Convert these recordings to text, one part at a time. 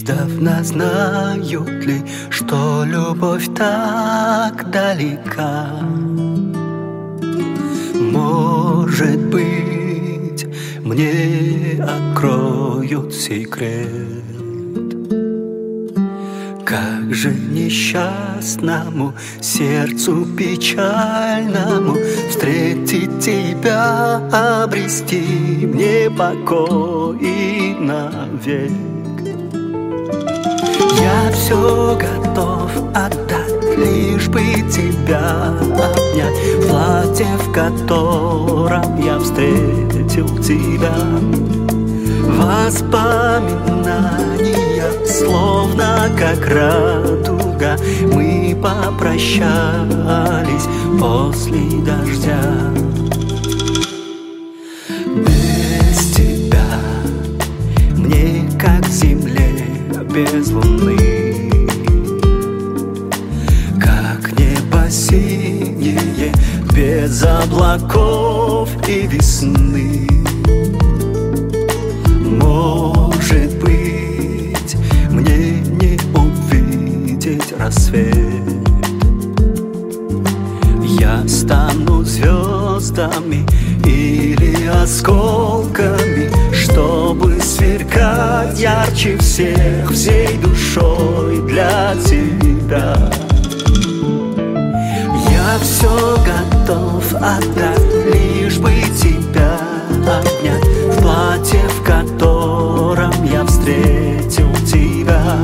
Издавна знают ли, что любовь так далека? Может быть, мне откроют секрет. Как же несчастному сердцу печальному встретить тебя, обрести мне покой и навек. Я все готов отдать, лишь бы тебя обнять, в платье, в котором я встретил тебя. Воспоминания, словно как радуга, мы попрощались после дождя. Без тебя мне как земле без луны, как небо синее без облаков и весны. Может быть, мне не увидеть рассвет. Я стану звездами или осколками, чтобы сверкать ярче всех, всей душой для тебя. Я все готов отдать, лишь бы тебя обнять, в платье, в котором я встретил тебя.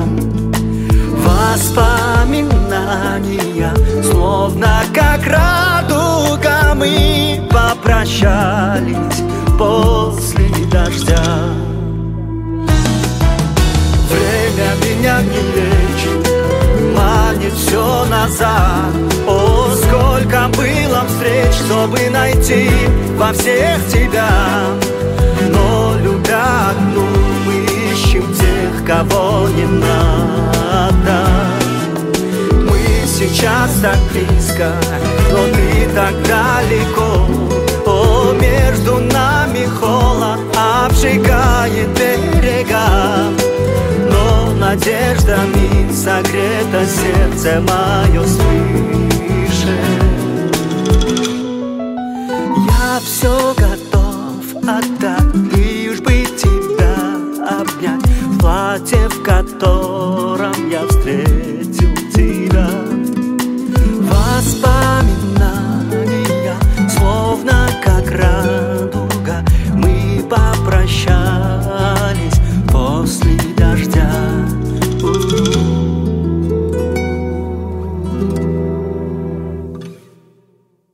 Воспоминания, словно как радуга, мы попрощались после дождя. Время меня не лечит, манит все назад. О, сколько было встреч, чтобы найти во всех тебя. Но любя одну, мы ищем тех, кого не надо. Мы сейчас так близко, но ты так далеко. О, между нами холод обжигает берега, но надеждами согрето сердце мое свыше. Я все